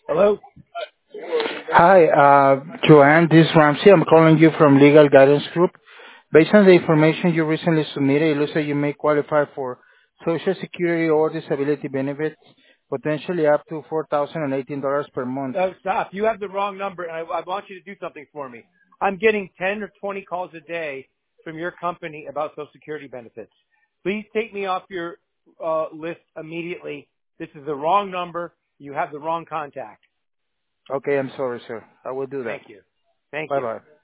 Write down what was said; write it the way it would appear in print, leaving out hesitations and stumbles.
Hello? Hi, Joanne, this is Ramsey. I'm calling you from Legal Guidance Group. Based on the information you recently submitted, it looks like you may qualify for Social Security or disability benefits, potentially up to $4,018 per month. Oh, stop. You have the wrong number, and I want you to do something for me. I'm getting 10 or 20 calls a day from your company about Social Security benefits. Please take me off your list immediately. This is the wrong number. You have the wrong contact. Okay, I'm sorry, sir. I will do that. Thank you. Thank you. Bye-bye.